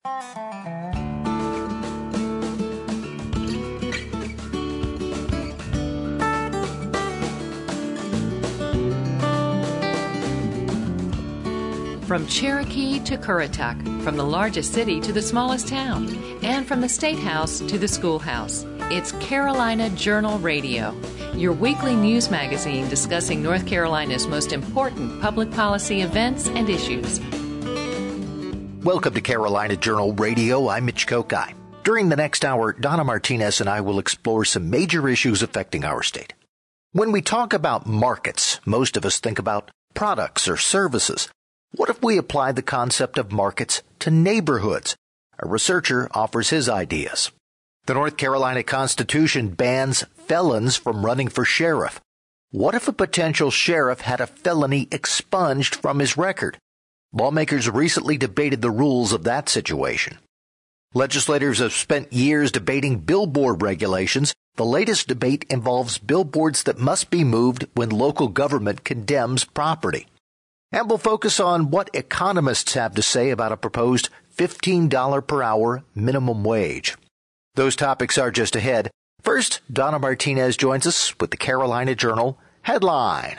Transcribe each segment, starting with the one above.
From Cherokee to Currituck, from the largest city to the smallest town, and from the State House to the schoolhouse, it's Carolina Journal Radio, your weekly news magazine discussing North Carolina's most important public policy events and issues. Welcome to Carolina Journal Radio. I'm Mitch Kokai. During the next hour, Donna Martinez and I will explore some major issues affecting our state. When we talk about markets, most of us think about products or services. What if we apply the concept of markets to neighborhoods? A researcher offers his ideas. The North Carolina Constitution bans felons from running for sheriff. What if a potential sheriff had a felony expunged from his record? Lawmakers recently debated the rules of that situation. Legislators have spent years debating billboard regulations. The latest debate involves billboards that must be moved when local government condemns property. And we'll focus on what economists have to say about a proposed $15 per hour minimum wage. Those topics are just ahead. First, Donna Martinez joins us with the Carolina Journal Headline.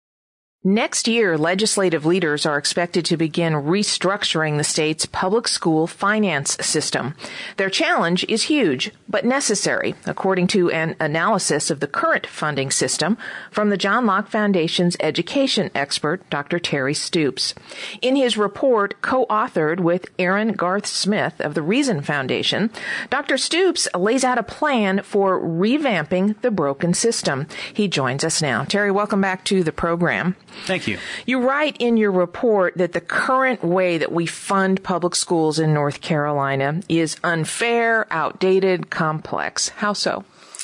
Next year, legislative leaders are expected to begin restructuring the state's public school finance system. Their challenge is huge, but necessary, according to an analysis of the current funding system from the John Locke Foundation's education expert, Dr. Terry Stoops. In his report, co-authored with Aaron Garth Smith of the Reason Foundation, Dr. Stoops lays out a plan for revamping the broken system. He joins us now. Terry, welcome back to the program. Thank you. You write in your report that the current way that we fund public schools in North Carolina is unfair, outdated, complex. How so?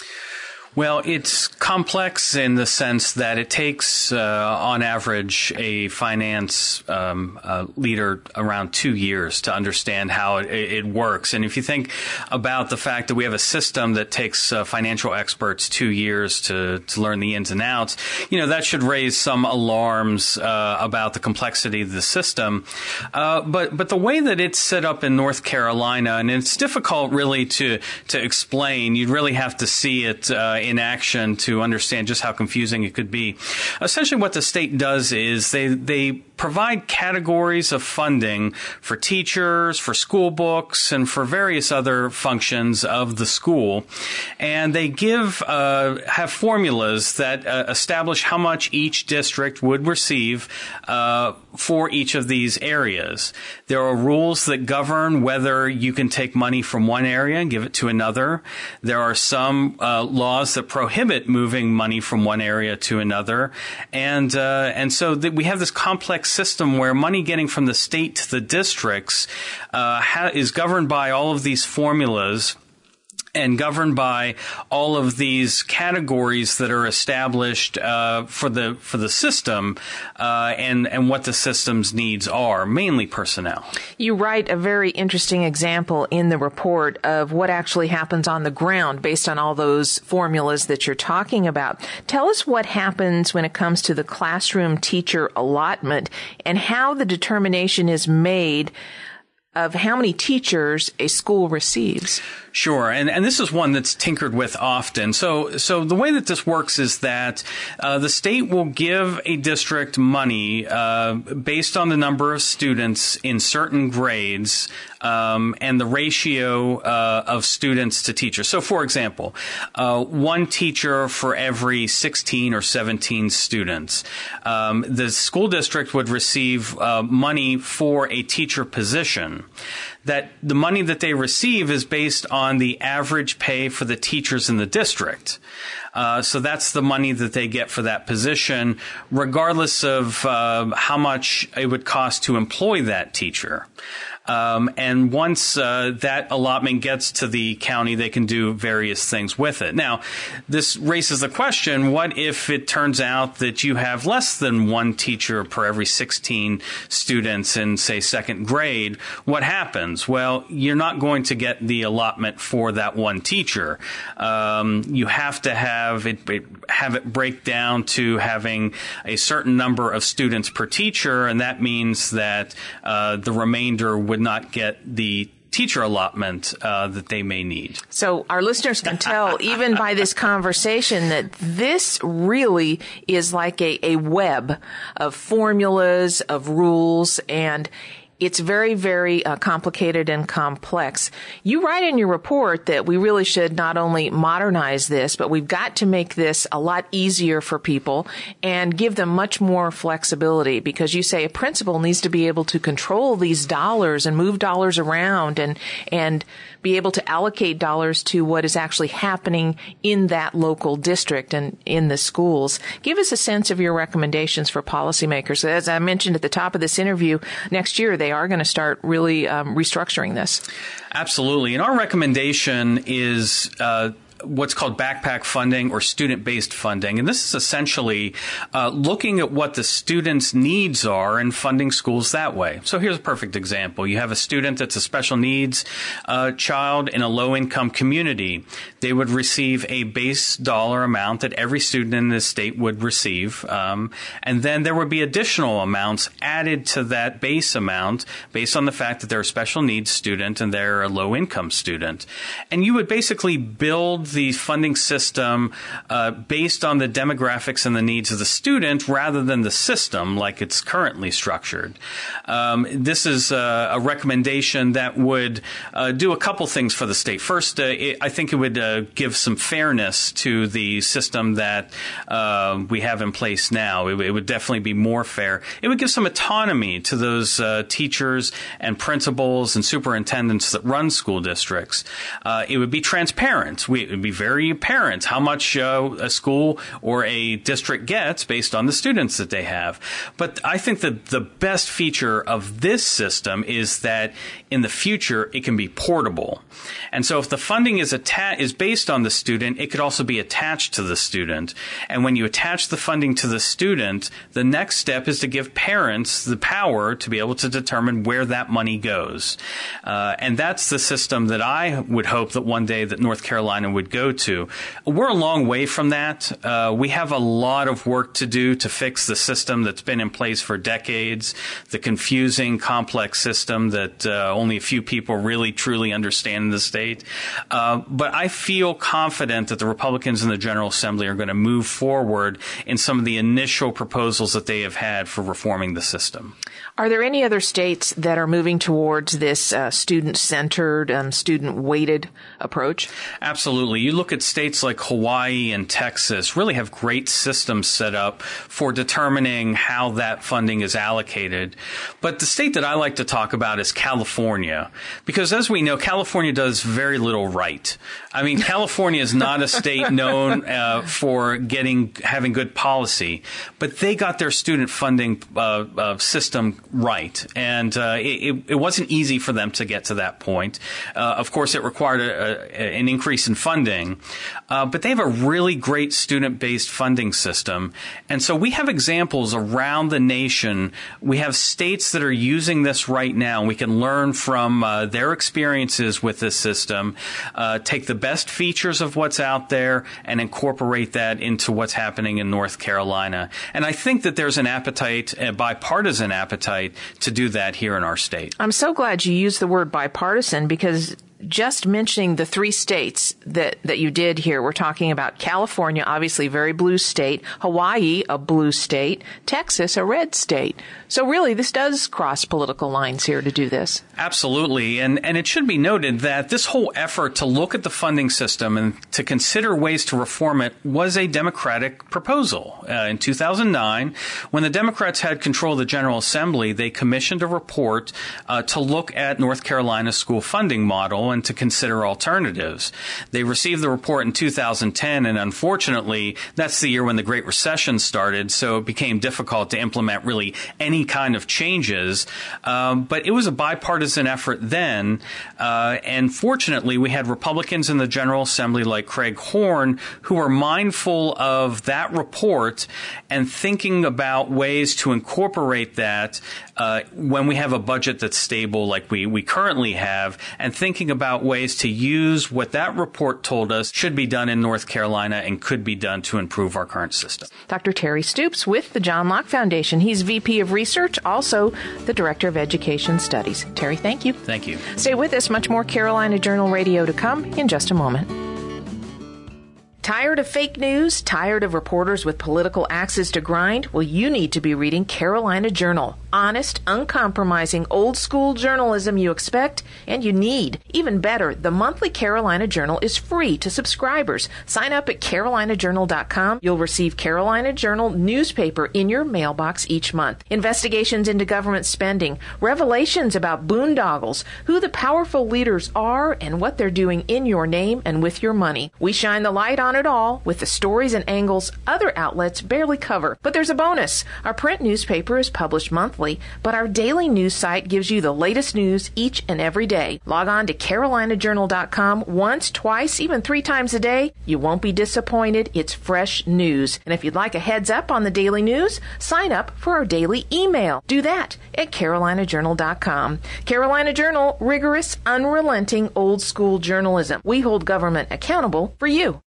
Well, it's complex in the sense that it takes, on average, a finance leader around 2 years to understand how it works. And if you think about the fact that we have a system that takes financial experts 2 years to learn the ins and outs, that should raise some alarms about the complexity of the system. But the way that it's set up in North Carolina, and it's difficult really to explain, you'd really have to see it in action to understand just how confusing it could be. Essentially, what the state does is they provide categories of funding for teachers, for school books, and for various other functions of the school. And they have formulas that establish how much each district would receive for each of these areas. There are rules that govern whether you can take money from one area and give it to another. There are some laws that prohibit moving money from one area to another. And so we have this complex system where money getting from the state to the districts is governed by all of these formulas and governed by all of these categories that are established for the system and what the system's needs are, mainly personnel. You write a very interesting example in the report of what actually happens on the ground based on all those formulas that you're talking about. Tell us what happens when it comes to the classroom teacher allotment and how the determination is made of how many teachers a school receives. Sure. And this is one that's tinkered with often. So the way that this works is that the state will give a district money based on the number of students in certain grades and the ratio of students to teachers. So, for example, one teacher for every 16 or 17 students. The school district would receive money for a teacher position. That the money that they receive is based on the average pay for the teachers in the district. So that's the money that they get for that position, regardless of how much it would cost to employ that teacher. And once that allotment gets to the county, they can do various things with it. Now, this raises the question, what if it turns out that you have less than one teacher per every 16 students in, say, second grade? What happens? Well, you're not going to get the allotment for that one teacher. You have to have it break down to having a certain number of students per teacher, and that means that the remainder would not get the teacher allotment that they may need. So our listeners can tell, even by this conversation, that this really is like a web of formulas, of rules, and it's very, very complicated and complex. You write in your report that we really should not only modernize this, but we've got to make this a lot easier for people and give them much more flexibility, because you say a principal needs to be able to control these dollars and move dollars around and be able to allocate dollars to what is actually happening in that local district and in the schools. Give us a sense of your recommendations for policymakers. As I mentioned at the top of this interview, next year they are going to start really restructuring this. Absolutely. And our recommendation is what's called backpack funding or student-based funding. And this is essentially looking at what the students' needs are and funding schools that way. So here's a perfect example. You have a student that's a special needs child in a low-income community. They would receive a base dollar amount that every student in this state would receive. And then there would be additional amounts added to that base amount based on the fact that they're a special needs student and they're a low-income student. And you would basically build the funding system based on the demographics and the needs of the student rather than the system like it's currently structured. This is a recommendation that would do a couple things for the state. First, I think it would give some fairness to the system that we have in place now. It would definitely be more fair. It would give some autonomy to those teachers and principals and superintendents that run school districts. It would be transparent. It would be very apparent how much a school or a district gets based on the students that they have. But I think that the best feature of this system is that in the future it can be portable. And so if the funding is based on the student, it could also be attached to the student. And when you attach the funding to the student, the next step is to give parents the power to be able to determine where that money goes. And that's the system that I would hope that one day that North Carolina would go to. We're a long way from that. We have a lot of work to do to fix the system that's been in place for decades, the confusing, complex system that only a few people really, truly understand in the state. But I feel confident that the Republicans in the General Assembly are going to move forward in some of the initial proposals that they have had for reforming the system. Are there any other states that are moving towards this student-centered and student-weighted approach? Absolutely. You look at states like Hawaii and Texas really have great systems set up for determining how that funding is allocated. But the state that I like to talk about is California, because as we know, California does very little right. I mean, California is not a state known for having good policy, but they got their student funding system right. And it wasn't easy for them to get to that point. Of course, it required an increase in funding, but they have a really great student-based funding system. And so we have examples around the nation. We have states that are using this right now, and we can learn from their experiences with this system, take the best features of what's out there and incorporate that into what's happening in North Carolina. And I think that there's an appetite, a bipartisan appetite, to do that here in our state. I'm so glad you used the word bipartisan, because just mentioning the three states that you did here, we're talking about California, obviously very blue state, Hawaii, a blue state, Texas, a red state. So really, this does cross political lines here to do this. Absolutely. And it should be noted that this whole effort to look at the funding system and to consider ways to reform it was a Democratic proposal. In 2009, when the Democrats had control of the General Assembly, they commissioned a report to look at North Carolina's school funding model and to consider alternatives. They received the report in 2010, and unfortunately, that's the year when the Great Recession started, so it became difficult to implement really any kind of changes. But it was a bipartisan effort then, and fortunately, we had Republicans in the General Assembly like Craig Horn who were mindful of that report and thinking about ways to incorporate that when we have a budget that's stable like we currently have, and thinking about ways to use what that report told us should be done in North Carolina and could be done to improve our current system. Dr. Terry Stoops with the John Locke Foundation. He's VP of Research, also the Director of Education Studies. Terry, thank you. Thank you. Stay with us. Much more Carolina Journal Radio to come in just a moment. Tired of fake news? Tired of reporters with political axes to grind? Well, you need to be reading Carolina Journal. Honest, uncompromising, old-school journalism you expect and you need. Even better, the monthly Carolina Journal is free to subscribers. Sign up at carolinajournal.com. You'll receive Carolina Journal newspaper in your mailbox each month. Investigations into government spending, revelations about boondoggles, who the powerful leaders are, and what they're doing in your name and with your money. We shine the light on it all with the stories and angles other outlets barely cover. But there's a bonus. Our print newspaper is published monthly, but our daily news site gives you the latest news each and every day. Log on to carolinajournal.com once, twice, even 3 times a day. You won't be disappointed. It's fresh news. And if you'd like a heads up on the daily news, sign up for our daily email. Do that at carolinajournal.com. Carolina Journal, rigorous, unrelenting, old-school journalism. We hold government accountable for you.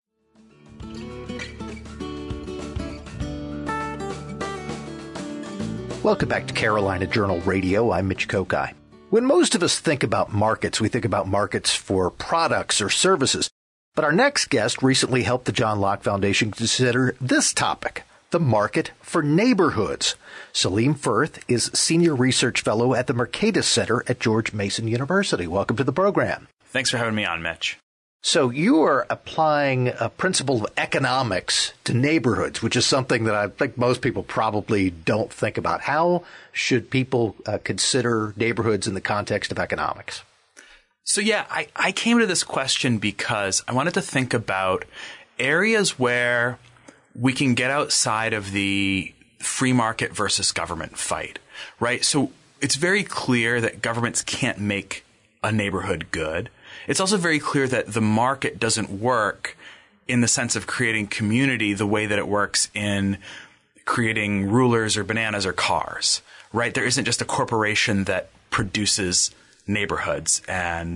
Welcome back to Carolina Journal Radio. I'm Mitch Kokai. When most of us think about markets, we think about markets for products or services. But our next guest recently helped the John Locke Foundation consider this topic, the market for neighborhoods. Salim Firth is Senior Research Fellow at the Mercatus Center at George Mason University. Welcome to the program. Thanks for having me on, Mitch. So you are applying a principle of economics to neighborhoods, which is something that I think most people probably don't think about. How should people consider neighborhoods in the context of economics? So, yeah, I came to this question because I wanted to think about areas where we can get outside of the free market versus government fight, right? So it's very clear that governments can't make a neighborhood good. It's also very clear that the market doesn't work in the sense of creating community the way that it works in creating rulers or bananas or cars, right? There isn't just a corporation that produces neighborhoods. And,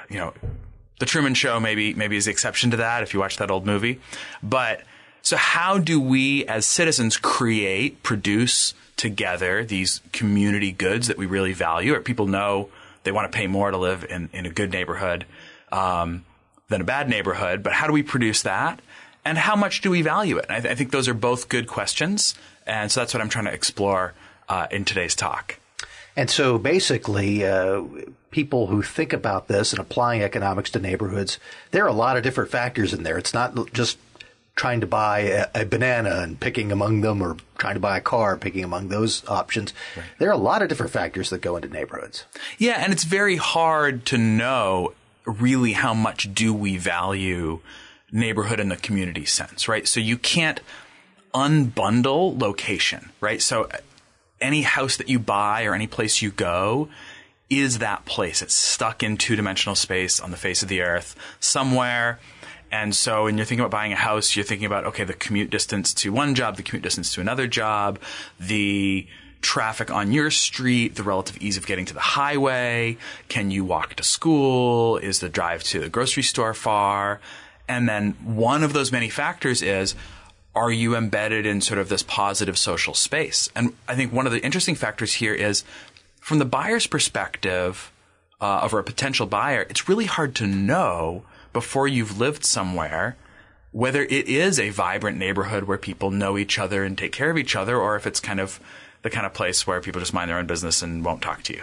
The Truman Show maybe is the exception to that if you watch that old movie. But so how do we as citizens produce together these community goods that we really value, or people know they want to pay more to live in a good neighborhood than a bad neighborhood. But how do we produce that? And how much do we value it? And I think those are both good questions. And so that's what I'm trying to explore in today's talk. And so basically, people who think about this and applying economics to neighborhoods, there are a lot of different factors in there. It's not just trying to buy a banana and picking among them, or trying to buy a car, picking among those options. Right. There are a lot of different factors that go into neighborhoods. Yeah, and it's very hard to know really how much do we value neighborhood in the community sense, right? So you can't unbundle location, right? So any house that you buy or any place you go is that place. It's stuck in two-dimensional space on the face of the earth somewhere. And so when you're thinking about buying a house, you're thinking about, okay, the commute distance to one job, the commute distance to another job, the traffic on your street, the relative ease of getting to the highway. Can you walk to school? Is the drive to the grocery store far? And then one of those many factors is, are you embedded in sort of this positive social space? And I think one of the interesting factors here is, from the buyer's perspective, of a potential buyer, it's really hard to know before you've lived somewhere whether it is a vibrant neighborhood where people know each other and take care of each other, or if it's kind of the kind of place where people just mind their own business and won't talk to you.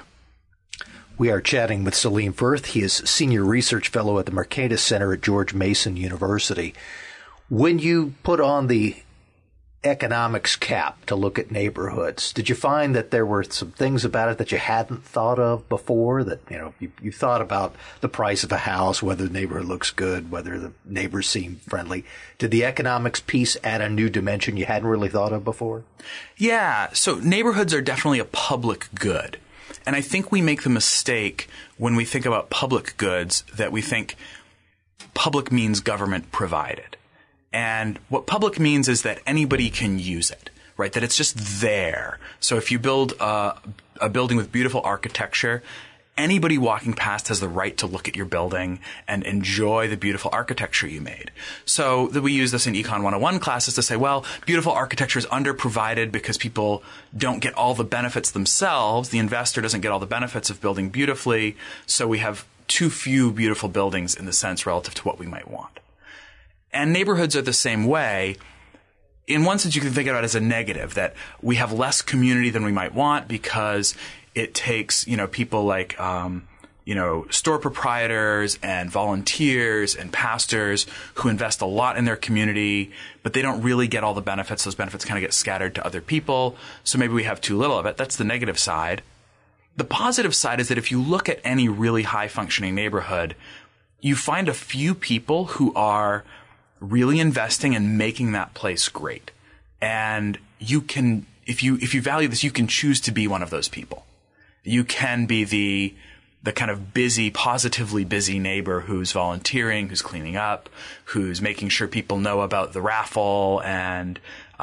We are chatting with Salim Firth. He is Senior Research Fellow at the Mercatus Center at George Mason University. When you put on the economics cap to look at neighborhoods, did you find that there were some things about it that you hadn't thought of before? That, you thought about the price of a house, whether the neighborhood looks good, whether the neighbors seem friendly. Did the economics piece add a new dimension you hadn't really thought of before? Yeah. So neighborhoods are definitely a public good. And I think we make the mistake when we think about public goods that we think public means government provided. And what public means is that anybody can use it, right? That it's just there. So if you build a building with beautiful architecture, anybody walking past has the right to look at your building and enjoy the beautiful architecture you made. So that we use this in Econ 101 classes to say, well, beautiful architecture is underprovided because people don't get all the benefits themselves. The investor doesn't get all the benefits of building beautifully. So we have too few beautiful buildings in the sense relative to what we might want. And neighborhoods are the same way. In one sense, you can think about it as a negative, that we have less community than we might want because it takes, people like, store proprietors and volunteers and pastors who invest a lot in their community, but they don't really get all the benefits. Those benefits kind of get scattered to other people. So maybe we have too little of it. That's the negative side. The positive side is that if you look at any really high functioning neighborhood, you find a few people who are really investing and making that place great. And you can, if you value this, you can choose to be one of those people. You can be the kind of busy, positively busy neighbor who's volunteering, who's cleaning up, who's making sure people know about the raffle and,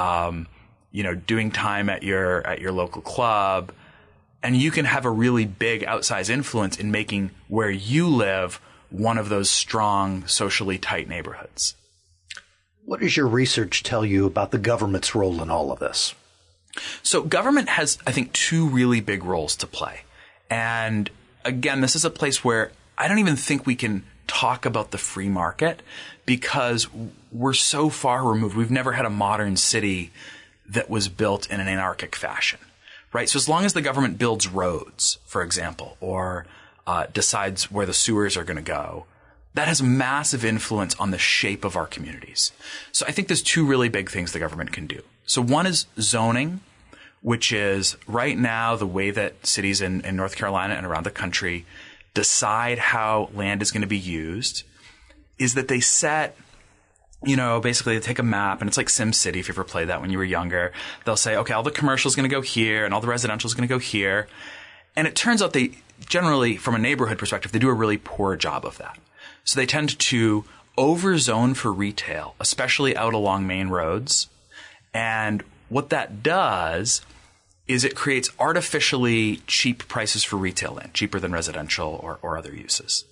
doing time at your local club. And you can have a really big outsized influence in making where you live one of those strong, socially tight neighborhoods. What does your research tell you about the government's role in all of this? So government has, I think, two really big roles to play. And again, this is a place where I don't even think we can talk about the free market because we're so far removed. We've never had a modern city that was built in an anarchic fashion, right? So as long as the government builds roads, for example, or decides where the sewers are going to go, that has massive influence on the shape of our communities. So I think there's two really big things the government can do. So one is zoning, which is right now the way that cities in North Carolina and around the country decide how land is going to be used, is that they set, basically they take a map, and it's like SimCity, if you ever played that when you were younger. They'll say, okay, all the commercial is going to go here, and all the residential is going to go here. And it turns out they generally, from a neighborhood perspective, they do a really poor job of that. So they tend to overzone for retail, especially out along main roads. And what that does is it creates artificially cheap prices for retail land, cheaper than residential or other uses.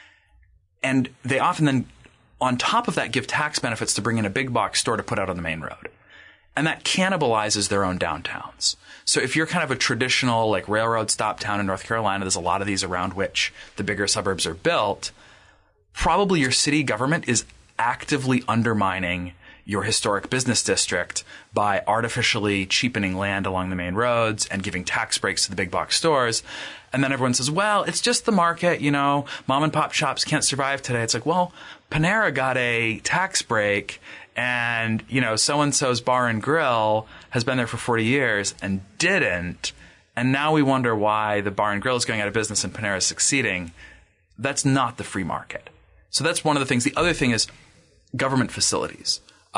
And they often then, on top of that, give tax benefits to bring in a big box store to put out on the main road. And that cannibalizes their own downtowns. So if you're kind of a traditional like railroad stop town in North Carolina, there's a lot of these around which the bigger suburbs are built, probably your city government is actively undermining your historic business district by artificially cheapening land along the main roads and giving tax breaks to the big box stores. And then everyone says, well, it's just the market, mom and pop shops can't survive today. It's like, well, Panera got a tax break and, so-and-so's bar and grill has been there for 40 years and didn't. And now we wonder why the bar and grill is going out of business and Panera is succeeding. That's not the free market. So that's one of the things. The other thing is government facilities.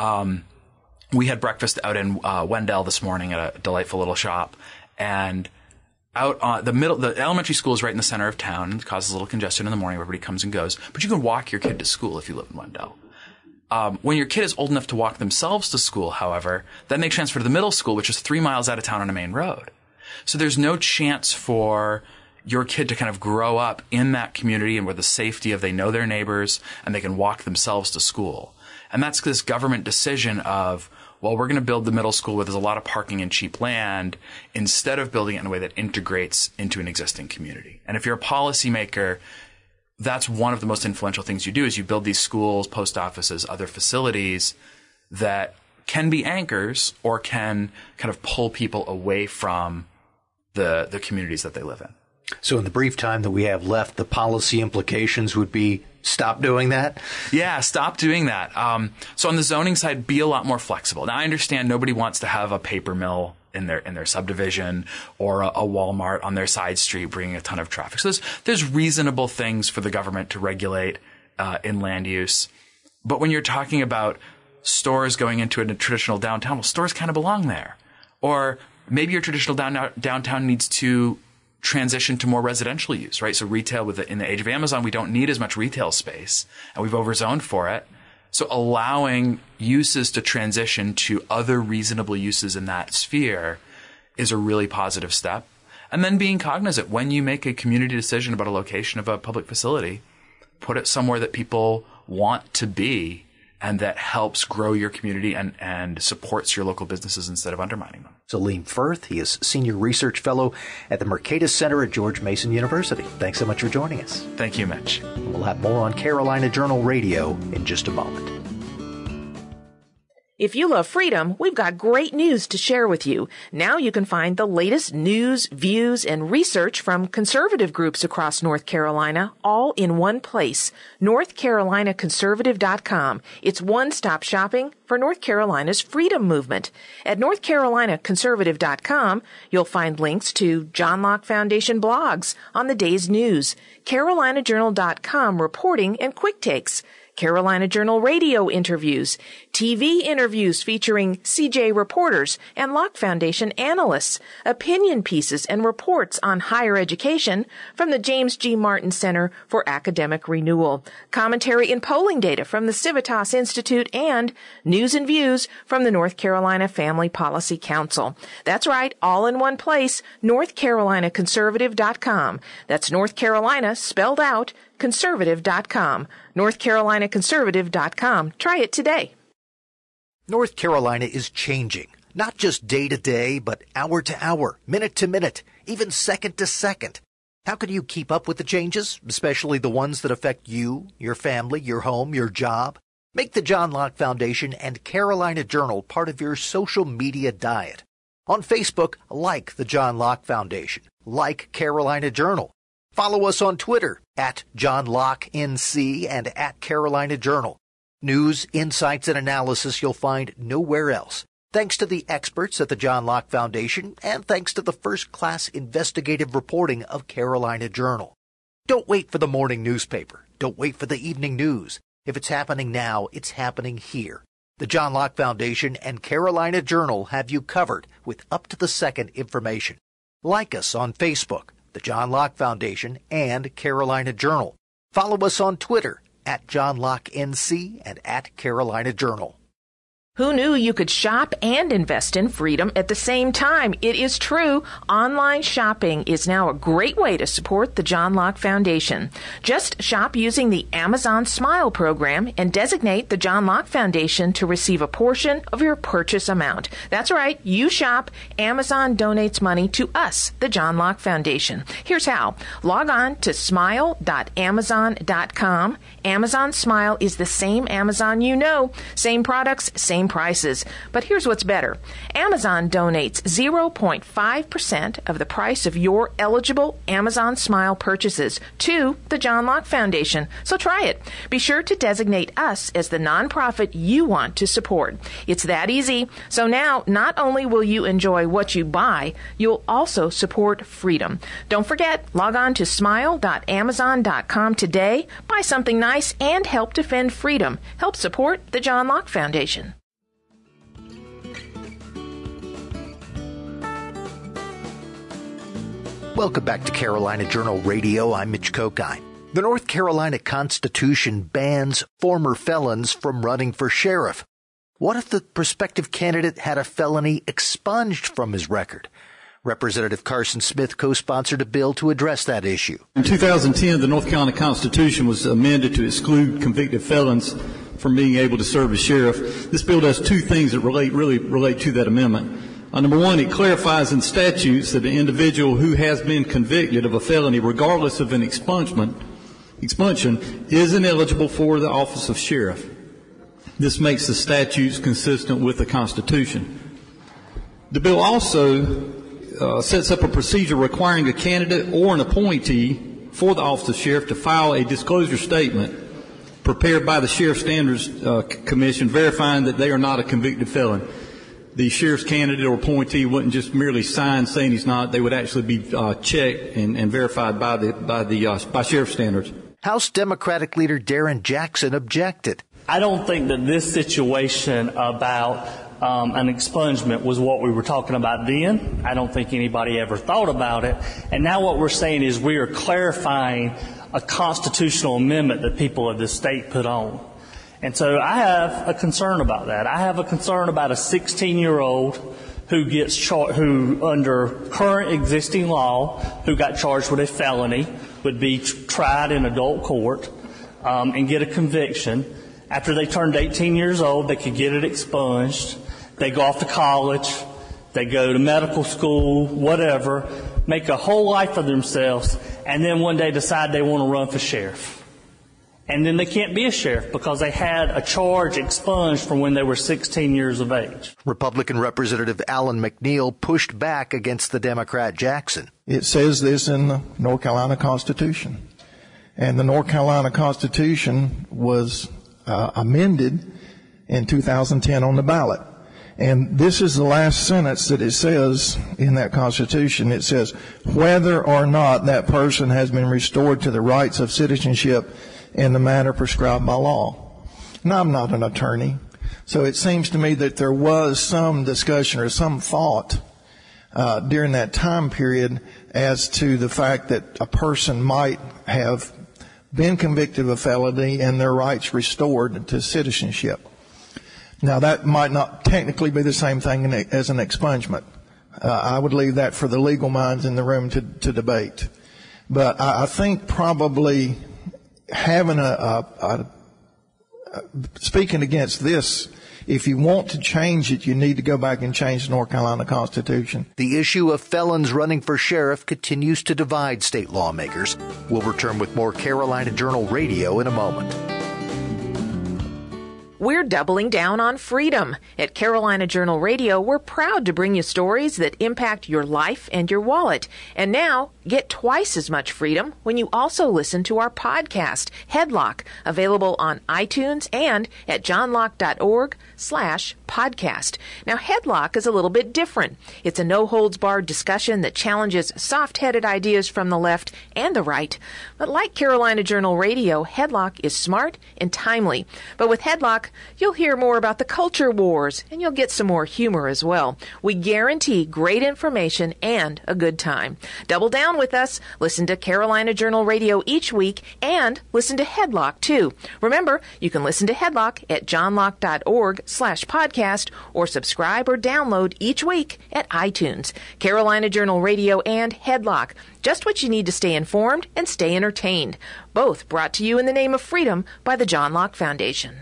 We had breakfast out in Wendell this morning at a delightful little shop, and out on the elementary school is right in the center of town. It causes a little congestion in the morning. Everybody comes and goes, but you can walk your kid to school if you live in Wendell. When your kid is old enough to walk themselves to school, however, then they transfer to the middle school, which is 3 miles out of town on a main road. So there's no chance for your kid to kind of grow up in that community and with the safety of they know their neighbors and they can walk themselves to school. And that's this government decision of, well, we're going to build the middle school where there's a lot of parking and cheap land instead of building it in a way that integrates into an existing community. And if you're a policymaker, that's one of the most influential things you do is you build these schools, post offices, other facilities that can be anchors or can kind of pull people away from the communities that they live in. So in the brief time that we have left, the policy implications would be stop doing that? Yeah, stop doing that. So on the zoning side, be a lot more flexible. Now, I understand nobody wants to have a paper mill in their subdivision or a Walmart on their side street bringing a ton of traffic. So there's reasonable things for the government to regulate in land use. But when you're talking about stores going into a traditional downtown, well, stores kind of belong there. Or maybe your traditional downtown needs to transition to more residential use, right? So retail in the age of Amazon, we don't need as much retail space and we've overzoned for it. So allowing uses to transition to other reasonable uses in that sphere is a really positive step. And then being cognizant when you make a community decision about a location of a public facility, put it somewhere that people want to be and that helps grow your community and supports your local businesses instead of undermining them. Salim Firth, he is Senior Research Fellow at the Mercatus Center at George Mason University. Thanks so much for joining us. Thank you, Mitch. We'll have more on Carolina Journal Radio in just a moment. If you love freedom, we've got great news to share with you. Now you can find the latest news, views, and research from conservative groups across North Carolina, all in one place. NorthCarolinaConservative.com. It's one-stop shopping for North Carolina's freedom movement. At NorthCarolinaConservative.com, you'll find links to John Locke Foundation blogs on the day's news, CarolinaJournal.com reporting and quick takes, Carolina Journal radio interviews, TV interviews featuring CJ reporters and Locke Foundation analysts, opinion pieces and reports on higher education from the James G. Martin Center for Academic Renewal, commentary and polling data from the Civitas Institute, and news and views from the North Carolina Family Policy Council. That's right, all in one place, NorthCarolinaConservative.com. That's North Carolina spelled out, conservative.com. NorthCarolinaConservative.com. Try it today. North Carolina is changing, not just day to day, but hour to hour, minute to minute, even second to second. How can you keep up with the changes, especially the ones that affect you, your family, your home, your job? Make the John Locke Foundation and Carolina Journal part of your social media diet. On Facebook, like the John Locke Foundation, like Carolina Journal. Follow us on Twitter at John Locke NC and at Carolina Journal. News, insights, and analysis you'll find nowhere else. Thanks to the experts at the John Locke Foundation and thanks to the first-class investigative reporting of Carolina Journal. Don't wait for the morning newspaper. Don't wait for the evening news. If it's happening now, it's happening here. The John Locke Foundation and Carolina Journal have you covered with up-to-the-second information. Like us on Facebook, the John Locke Foundation and Carolina Journal. Follow us on Twitter at John Locke NC and at Carolina Journal. Who knew you could shop and invest in freedom at the same time? It is true. Online shopping is now a great way to support the John Locke Foundation. Just shop using the Amazon Smile program and designate the John Locke Foundation to receive a portion of your purchase amount. That's right. You shop, Amazon donates money to us, the John Locke Foundation. Here's how. Log on to smile.amazon.com. Amazon Smile is the same Amazon you know. Same products, same prices. But here's what's better. Amazon donates 0.5% of the price of your eligible Amazon Smile purchases to the John Locke Foundation. So try it. Be sure to designate us as the nonprofit you want to support. It's that easy. So now, not only will you enjoy what you buy, you'll also support freedom. Don't forget, log on to smile.amazon.com today, buy something nice, and help defend freedom. Help support the John Locke Foundation. Welcome back to Carolina Journal Radio. I'm Mitch Kokai. The North Carolina Constitution bans former felons from running for sheriff. What if the prospective candidate had a felony expunged from his record? Representative Carson Smith co-sponsored a bill to address that issue. In 2010, the North Carolina Constitution was amended to exclude convicted felons from being able to serve as sheriff. This bill does two things that really relate to that amendment. Number one, it clarifies in statutes that an individual who has been convicted of a felony, regardless of an expunction, is ineligible for the office of sheriff. This makes the statutes consistent with the Constitution. The bill also sets up a procedure requiring a candidate or an appointee for the office of sheriff to file a disclosure statement prepared by the Sheriff Standards Commission verifying that they are not a convicted felon. The sheriff's candidate or appointee wouldn't just merely sign saying he's not. They would actually be checked and verified by sheriff standards. House Democratic leader Darren Jackson objected. I don't think that this situation about an expungement was what we were talking about then. I don't think anybody ever thought about it. And now what we're saying is we are clarifying a constitutional amendment that people of the state put on. And so I have a concern about that. I have a concern about a 16-year-old who gets who under current existing law, who got charged with a felony, would be tried in adult court and get a conviction. After they turned 18 years old, they could get it expunged. They go off to college. They go to medical school, whatever, make a whole life of themselves, and then one day decide they want to run for sheriff. And then they can't be a sheriff because they had a charge expunged from when they were 16 years of age. Republican Representative Alan McNeil pushed back against the Democrat Jackson. It says this in the North Carolina Constitution. And the North Carolina Constitution was amended in 2010 on the ballot. And this is the last sentence that it says in that Constitution. It says, whether or not that person has been restored to the rights of citizenship in the manner prescribed by law. Now, I'm not an attorney, so it seems to me that there was some discussion or some thought during that time period as to the fact that a person might have been convicted of a felony and their rights restored to citizenship. Now, that might not technically be the same thing as an expungement. I would leave that for the legal minds in the room to debate. But I think probably having speaking against this, if you want to change it, you need to go back and change the North Carolina Constitution. The issue of felons running for sheriff continues to divide state lawmakers. We'll return with more Carolina Journal Radio in a moment. We're doubling down on freedom. At Carolina Journal Radio, we're proud to bring you stories that impact your life and your wallet. And now, get twice as much freedom when you also listen to our podcast, Headlock, available on iTunes and at johnlocke.org/podcast. Now, Headlock is a little bit different. It's a no-holds-barred discussion that challenges soft-headed ideas from the left and the right. But like Carolina Journal Radio, Headlock is smart and timely. But with Headlock, you'll hear more about the culture wars, and you'll get some more humor as well. We guarantee great information and a good time. Double down with us. Listen to Carolina Journal Radio each week, and listen to Headlock, too. Remember, you can listen to Headlock at johnlocke.org/podcast, or subscribe or download each week at iTunes. Carolina Journal Radio and Headlock. Just what you need to stay informed and stay entertained. Both brought to you in the name of freedom by the John Locke Foundation.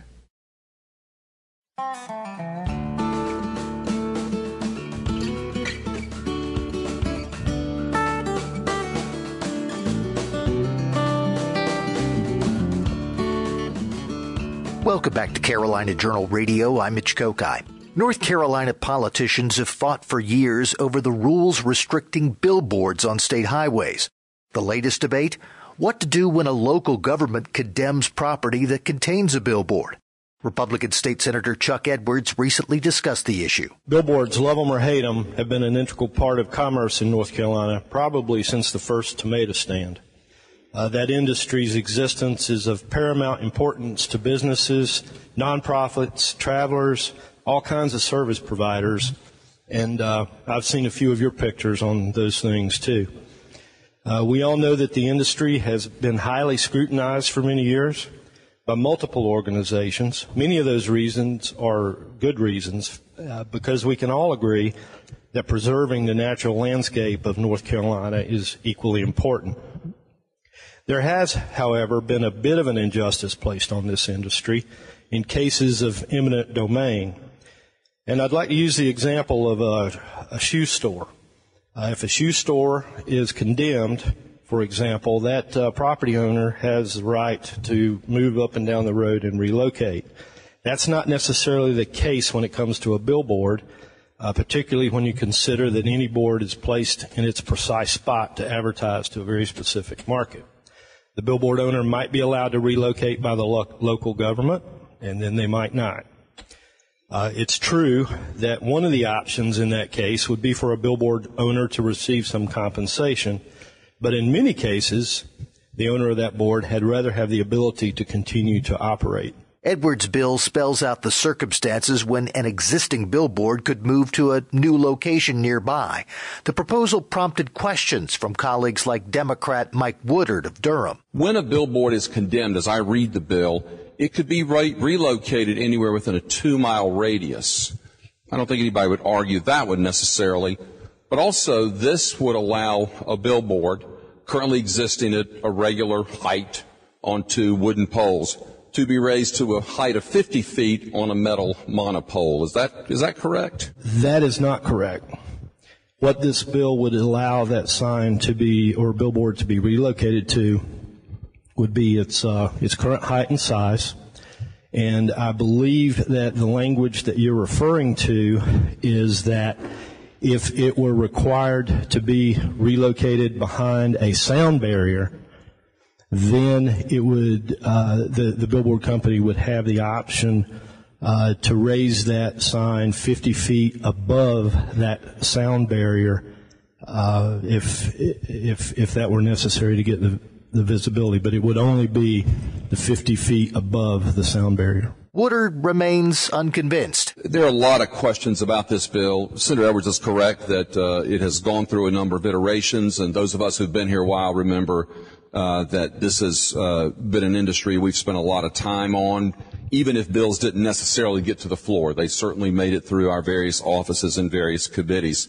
Welcome back to Carolina Journal Radio. I'm Mitch Kokai. North Carolina politicians have fought for years over the rules restricting billboards on state highways. The latest debate? What to do when a local government condemns property that contains a billboard. Republican State Senator Chuck Edwards recently discussed the issue. Billboards, love them or hate them, have been an integral part of commerce in North Carolina, probably since the first tomato stand. That industry's existence is of paramount importance to businesses, nonprofits, travelers, all kinds of service providers, and I've seen a few of your pictures on those things too. We all know that the industry has been highly scrutinized for many years by multiple organizations. Many of those reasons are good reasons because we can all agree that preserving the natural landscape of North Carolina is equally important. There has, however, been a bit of an injustice placed on this industry in cases of eminent domain. And I'd like to use the example of a shoe store. If a shoe store is condemned, for example, that property owner has the right to move up and down the road and relocate. That's not necessarily the case when it comes to a billboard, particularly when you consider that any board is placed in its precise spot to advertise to a very specific market. The billboard owner might be allowed to relocate by the local government, and then they might not. It's true that one of the options in that case would be for a billboard owner to receive some compensation, but in many cases, the owner of that board had rather have the ability to continue to operate. Edwards' bill spells out the circumstances when an existing billboard could move to a new location nearby. The proposal prompted questions from colleagues like Democrat Mike Woodard of Durham. When a billboard is condemned, as I read the bill, it could be relocated anywhere within a 2-mile radius. I don't think anybody would argue that would necessarily. But also, this would allow a billboard currently existing at a regular height on 2 wooden poles to be raised to a height of 50 feet on a metal monopole. Is that correct? That is not correct. What this bill would allow that sign to be, or billboard to be relocated to, would be its current height and size. And I believe that the language that you're referring to is that if it were required to be relocated behind a sound barrier, then it would the billboard company would have the option to raise that sign 50 feet above that sound barrier if that were necessary to get the visibility, but it would only be the 50 feet above the sound barrier. Woodard remains unconvinced. There are a lot of questions about this bill. Senator Edwards is correct that it has gone through a number of iterations, and those of us who've been here a while remember that this has been an industry we've spent a lot of time on. Even if bills didn't necessarily get to the floor, they certainly made it through our various offices and various committees.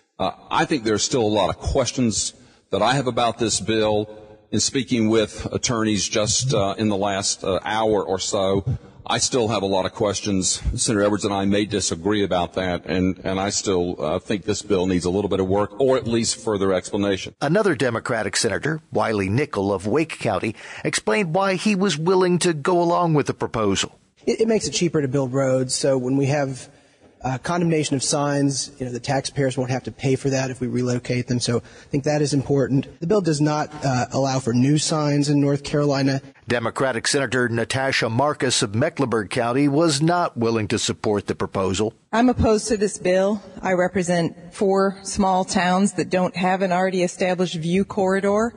I think there's still a lot of questions that I have about this bill. In speaking with attorneys just in the last hour or so, I still have a lot of questions. Senator Edwards and I may disagree about that, and I still think this bill needs a little bit of work, or at least further explanation. Another Democratic senator, Wiley Nickel of Wake County, explained why he was willing to go along with the proposal. It makes it cheaper to build roads, so when we have condemnation of signs, the taxpayers won't have to pay for that if we relocate them, so I think that is important. The bill does not allow for new signs in North Carolina. Democratic Senator Natasha Marcus of Mecklenburg County was not willing to support the proposal. I'm opposed to this bill. I represent 4 small towns that don't have an already established view corridor,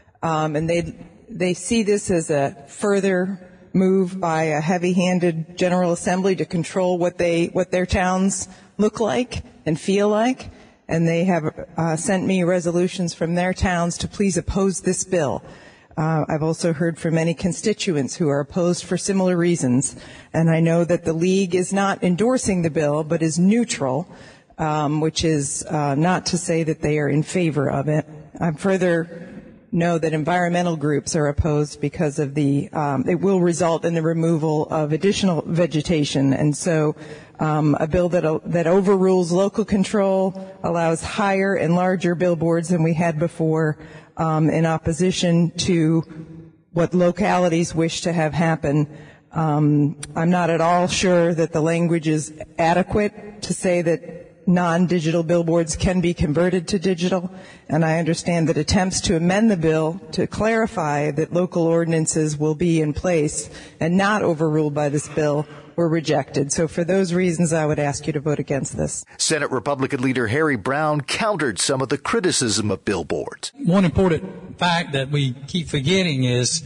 and they see this as a further move by a heavy-handed General Assembly to control what their towns look like and feel like, and they have sent me resolutions from their towns to please oppose this bill. I've also heard from many constituents who are opposed for similar reasons, and I know that the League is not endorsing the bill but is neutral, which is not to say that they are in favor of it. I further know that environmental groups are opposed because of it will result in the removal of additional vegetation, and so a bill that overrules local control, allows higher and larger billboards than we had before, in opposition to what localities wish to have happen. I'm not at all sure that the language is adequate to say that non-digital billboards can be converted to digital, and I understand that attempts to amend the bill to clarify that local ordinances will be in place and not overruled by this bill were rejected. So for those reasons, I would ask you to vote against this. Senate Republican leader Harry Brown countered some of the criticism of billboards. One important fact that we keep forgetting is,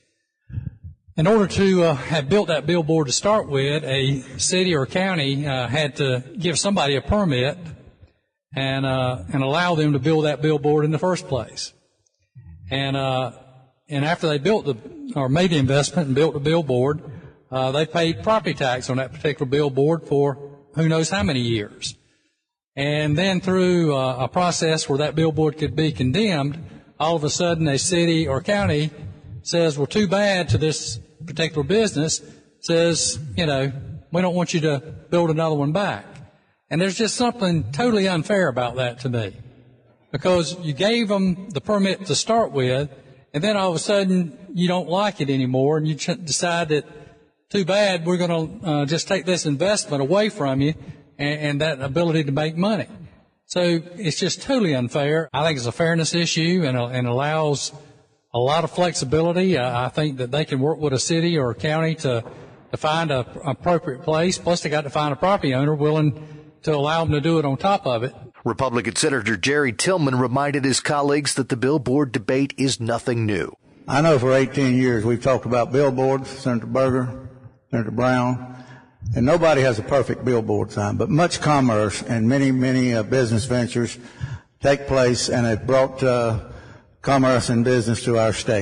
in order to have built that billboard to start with, a city or county had to give somebody a permit and allow them to build that billboard in the first place. And after they made the investment and built the billboard, they paid property tax on that particular billboard for who knows how many years. And then through a process where that billboard could be condemned, all of a sudden a city or county says, well, too bad to this particular business, says, we don't want you to build another one back. And there's just something totally unfair about that to me, because you gave them the permit to start with, and then all of a sudden you don't like it anymore, and you decide that, too bad, we're going to just take this investment away from you and that ability to make money. So it's just totally unfair. I think it's a fairness issue and allows a lot of flexibility. I think that they can work with a city or a county to find an appropriate place. Plus, they got to find a property owner willing to allow them to do it on top of it. Republican Senator Jerry Tillman reminded his colleagues that the billboard debate is nothing new. I know for 18 years we've talked about billboards, Senator Berger, Senator Brown, and nobody has a perfect billboard sign, but much commerce and many business ventures take place and have brought commerce and business to our state.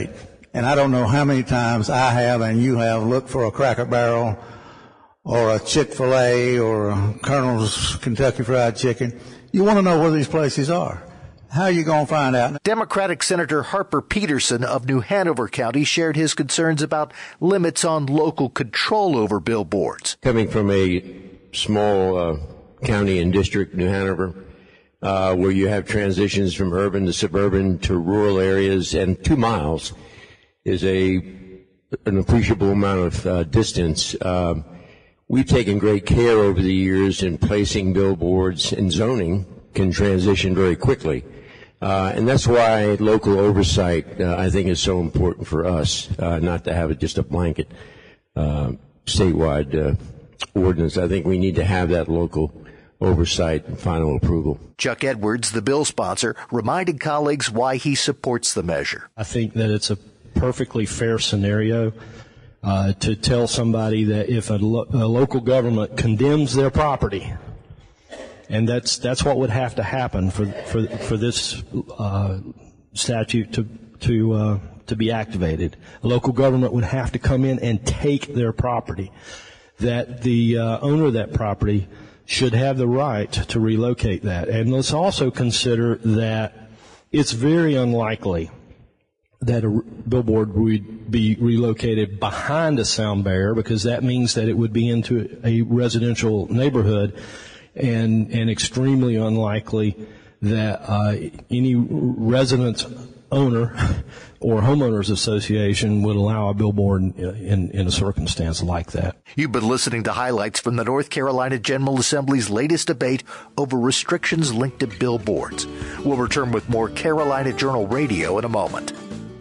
And I don't know how many times I have and you have looked for a Cracker Barrel or a Chick-fil-A or a Colonel's Kentucky Fried Chicken. You want to know where these places are. How are you going to find out? Democratic Senator Harper Peterson of New Hanover County shared his concerns about limits on local control over billboards. Coming from a small county and district, New Hanover, where you have transitions from urban to suburban to rural areas, and 2 miles is an appreciable amount of distance. We've taken great care over the years in placing billboards, and zoning can transition very quickly. And that's why local oversight, I think, is so important for us, not to have it just a blanket statewide ordinance. I think we need to have that local oversight and final approval. Chuck Edwards, the bill sponsor, reminded colleagues why he supports the measure. I think that it's a perfectly fair scenario to tell somebody that if a local government condemns their property, and that's what would have to happen for this statute to be activated. A local government would have to come in and take their property. That the owner of that property should have the right to relocate that. And let's also consider that it's very unlikely that a billboard would be relocated behind a sound barrier, because that means that it would be into a residential neighborhood, and extremely unlikely that any resident owner or homeowners association would allow a billboard in a circumstance like that. You've been listening to highlights from the North Carolina General Assembly's latest debate over restrictions linked to billboards. We'll return with more Carolina Journal Radio in a moment.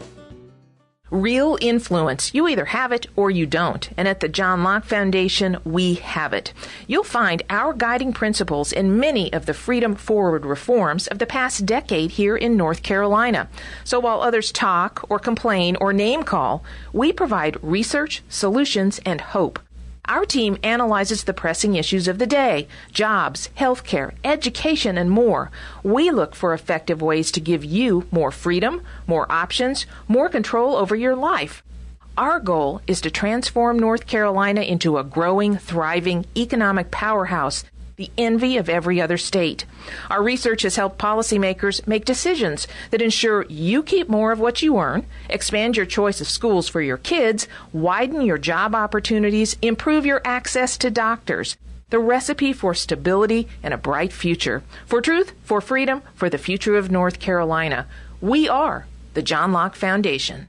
Real influence. You either have it or you don't. And at the John Locke Foundation, we have it. You'll find our guiding principles in many of the Freedom Forward reforms of the past decade here in North Carolina. So while others talk or complain or name call, we provide research, solutions, and hope. Our team analyzes the pressing issues of the day: jobs, healthcare, education, and more. We look for effective ways to give you more freedom, more options, more control over your life. Our goal is to transform North Carolina into a growing, thriving economic powerhouse, the envy of every other state. Our research has helped policymakers make decisions that ensure you keep more of what you earn, expand your choice of schools for your kids, widen your job opportunities, improve your access to doctors. The recipe for stability and a bright future. For truth, for freedom, for the future of North Carolina. We are the John Locke Foundation.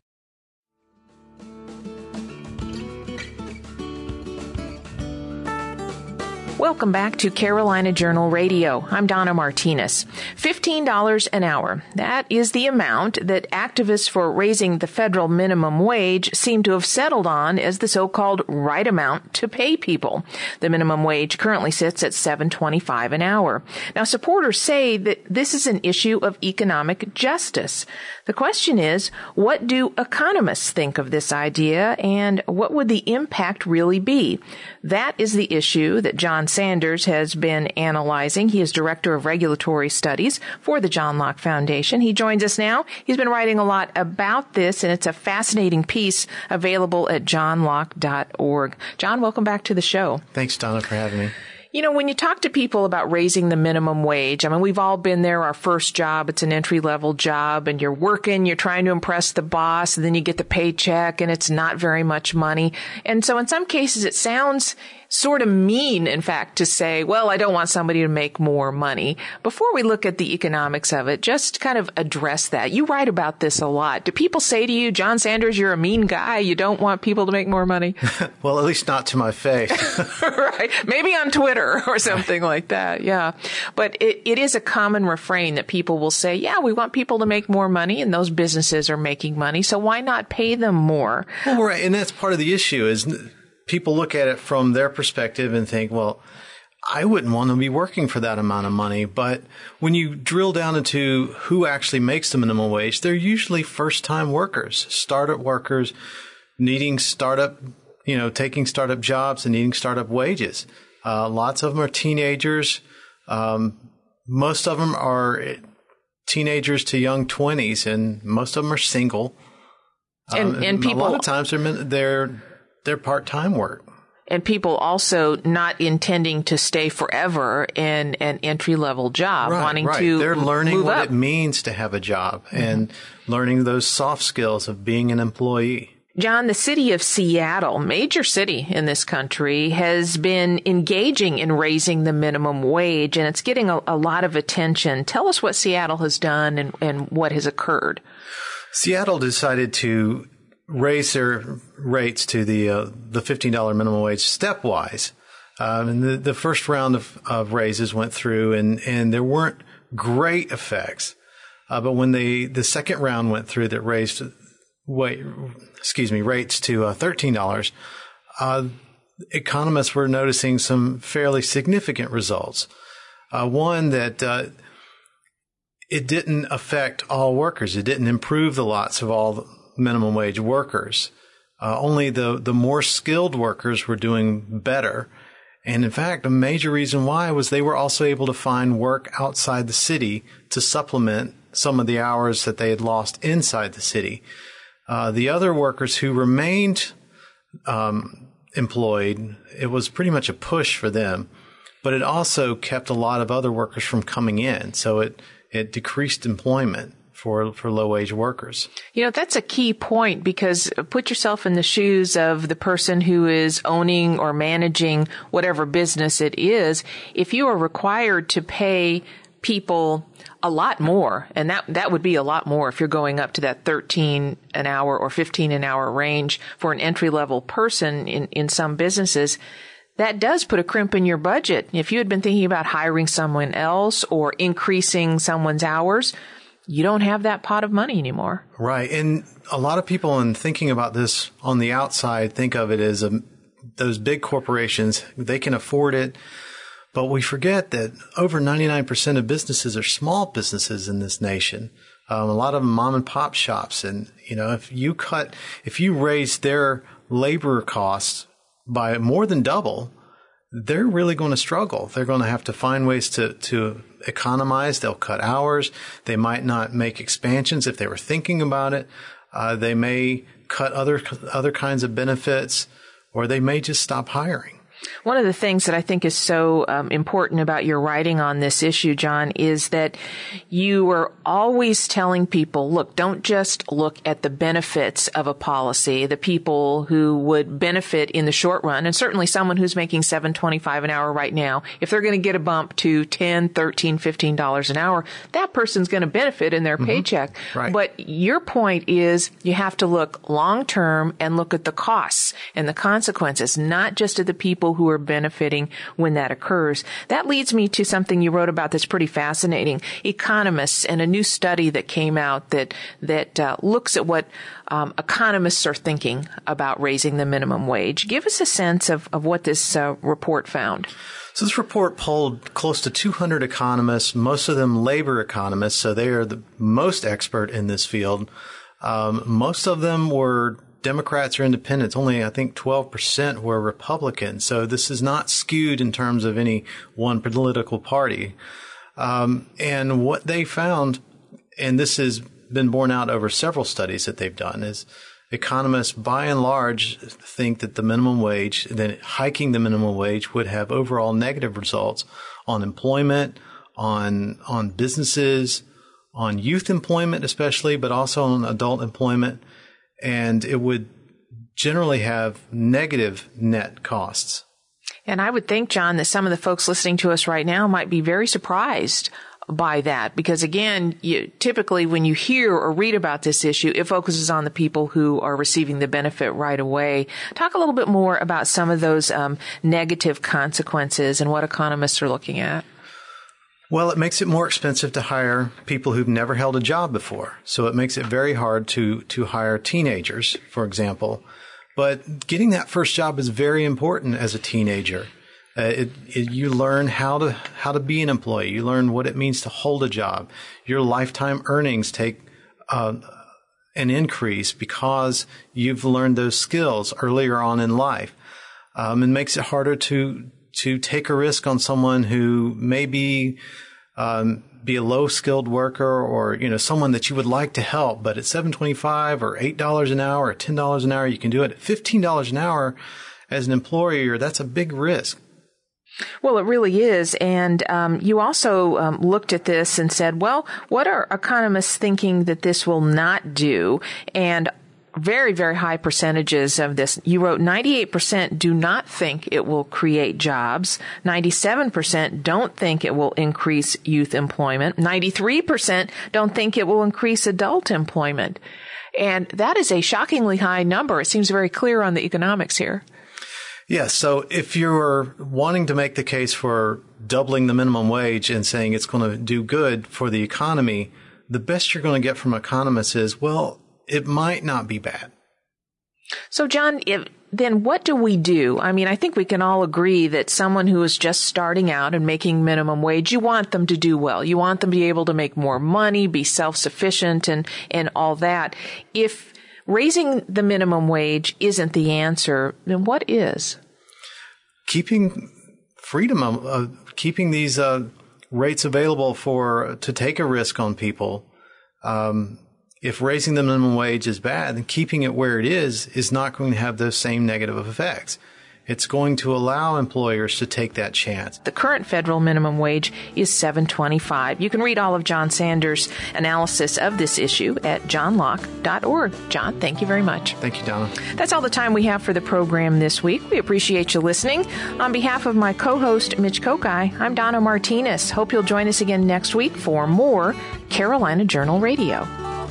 Welcome back to Carolina Journal Radio. I'm Donna Martinez. $15 an hour. That is the amount that activists for raising the federal minimum wage seem to have settled on as the so-called right amount to pay people. The minimum wage currently sits at $7.25 an hour. Now, supporters say that this is an issue of economic justice. The question is, what do economists think of this idea, and what would the impact really be? That is the issue that John Sanders has been analyzing. He is Director of Regulatory Studies for the John Locke Foundation. He joins us now. He's been writing a lot about this, and it's a fascinating piece available at johnlocke.org. John, welcome back to the show. Thanks, Donna, for having me. You know, when you talk to people about raising the minimum wage, I mean, we've all been there. Our first job, it's an entry-level job, and you're working, you're trying to impress the boss, and then you get the paycheck, and it's not very much money. And so in some cases, it sounds sort of mean, in fact, to say, well, I don't want somebody to make more money. Before we look at the economics of it, just kind of address that. You write about this a lot. Do people say to you, John Sanders, you're a mean guy, you don't want people to make more money? Well, at least not to my face. Right. Maybe on Twitter or something like that. Yeah. But it is a common refrain that people will say, yeah, we want people to make more money, and those businesses are making money, so why not pay them more? Well, right. And that's part of the issue is people look at it from their perspective and think, well, I wouldn't want to be working for that amount of money. But when you drill down into who actually makes the minimum wage, they're usually first-time workers, startup workers, needing startup, taking startup jobs and needing startup wages. Lots of them are teenagers. Most of them are teenagers to young 20s, and most of them are single. And people, a lot of times they're part-time work. And people also not intending to stay forever in an entry-level job, wanting to They're learning move what up. it means to have a job and learning those soft skills of being an employee. John, the city of Seattle, major city in this country, has been engaging in raising the minimum wage, and it's getting a lot of attention. Tell us what Seattle has done and what has occurred. Seattle decided to raise their rates to the $15 minimum wage stepwise. And the first round of raises went through, and there weren't great effects. But when the second round went through that raised rates to $13, economists were noticing some fairly significant results. One that it didn't affect all workers. It didn't improve the lots of all minimum wage workers. Only the more skilled workers were doing better. And in fact, a major reason why was they were also able to find work outside the city to supplement some of the hours that they had lost inside the city. The other workers who remained employed, it was pretty much a push for them, but it also kept a lot of other workers from coming in. So it decreased employment for low-wage workers. You know, that's a key point, because put yourself in the shoes of the person who is owning or managing whatever business it is. If you are required to pay people a lot more, and that would be a lot more if you're going up to that 13 an hour or 15 an hour range for an entry-level person in some businesses, that does put a crimp in your budget. If you had been thinking about hiring someone else or increasing someone's hours, you don't have that pot of money anymore. Right. And a lot of people, in thinking about this on the outside, think of it as those big corporations, they can afford it. But we forget that over 99% of businesses are small businesses in this nation. A lot of them mom and pop shops. And, you know, if you raise their labor costs by more than double, they're really going to struggle. They're going to have to find ways to economize. They'll cut hours. They might not make expansions if they were thinking about it. They may cut other kinds of benefits, or they may just stop hiring. One of the things that I think is so important about your writing on this issue, John, is that you are always telling people, look, don't just look at the benefits of a policy, the people who would benefit in the short run, and certainly someone who's making $7.25 an hour right now, if they're going to get a bump to $10, $13, $15 an hour, that person's going to benefit in their paycheck. Right. But your point is you have to look long term and look at the costs and the consequences, not just at the people who are benefiting when that occurs. That leads me to something you wrote about that's pretty fascinating. Economists and a new study that came out that looks at what economists are thinking about raising the minimum wage. Give us a sense of what this report found. So this report polled close to 200 economists, most of them labor economists, so they are the most expert in this field. Most of them were Democrats or independents. Only, I think, 12% were Republicans. So this is not skewed in terms of any one political party. And what they found, and this has been borne out over several studies that they've done, is economists by and large think that the minimum wage, then hiking the minimum wage, would have overall negative results on employment, on businesses, on youth employment especially, but also on adult employment. And it would generally have negative net costs. And I would think, John, that some of the folks listening to us right now might be very surprised by that, because again, typically when you hear or read about this issue, it focuses on the people who are receiving the benefit right away. Talk a little bit more about some of those negative consequences and what economists are looking at. Well, it makes it more expensive to hire people who've never held a job before. So it makes it very hard to hire teenagers, for example. But getting that first job is very important as a teenager. You learn how to be an employee. You learn what it means to hold a job. Your lifetime earnings take an increase because you've learned those skills earlier on in life. It makes it harder to take a risk on someone who may be be a low-skilled worker or, someone that you would like to help, but at $7.25 or $8 an hour or $10 an hour, you can do it. At $15 an hour as an employer, that's a big risk. Well, it really is. And you also looked at this and said, well, what are economists thinking that this will not do? And very, very high percentages of this. You wrote 98% do not think it will create jobs. 97% don't think it will increase youth employment. 93% don't think it will increase adult employment. And that is a shockingly high number. It seems very clear on the economics here. Yeah, so if you're wanting to make the case for doubling the minimum wage and saying it's going to do good for the economy, the best you're going to get from economists is, well, it might not be bad. So, John, then what do we do? I mean, I think we can all agree that someone who is just starting out and making minimum wage, you want them to do well. You want them to be able to make more money, be self-sufficient, and all that. If raising the minimum wage isn't the answer, then what is? Keeping freedom, keeping these rates available to take a risk on people. If raising the minimum wage is bad, then keeping it where it is not going to have those same negative effects. It's going to allow employers to take that chance. The current federal minimum wage is $7.25. You can read all of John Sanders' analysis of this issue at johnlocke.org. John, thank you very much. Thank you, Donna. That's all the time we have for the program this week. We appreciate you listening. On behalf of my co-host, Mitch Kokai, I'm Donna Martinez. Hope you'll join us again next week for more Carolina Journal Radio.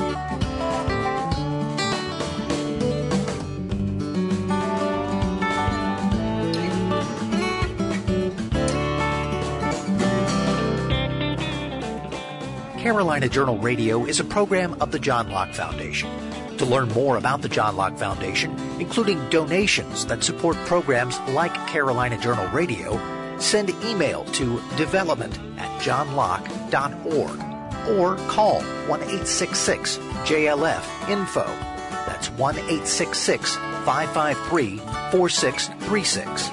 Carolina Journal Radio is a program of the John Locke Foundation. To learn more about the John Locke Foundation, including donations that support programs like Carolina Journal Radio, send email to development@johnlocke.org or call 1-866-JLF-INFO. That's 1-866-553-4636.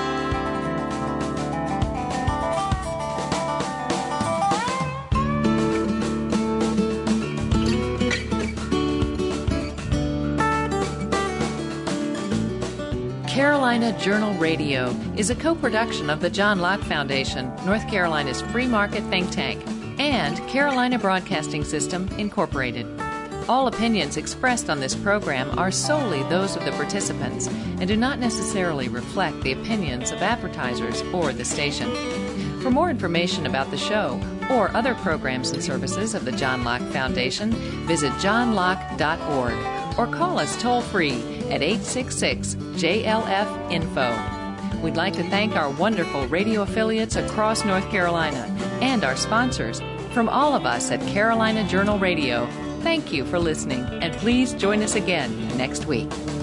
Carolina Journal Radio is a co-production of the John Locke Foundation, North Carolina's free market think tank, and Carolina Broadcasting System, Incorporated. All opinions expressed on this program are solely those of the participants and do not necessarily reflect the opinions of advertisers or the station. For more information about the show or other programs and services of the John Locke Foundation, visit johnlocke.org or call us toll-free at 866-JLF-INFO. We'd like to thank our wonderful radio affiliates across North Carolina and our sponsors. From all of us at Carolina Journal Radio, thank you for listening, and please join us again next week.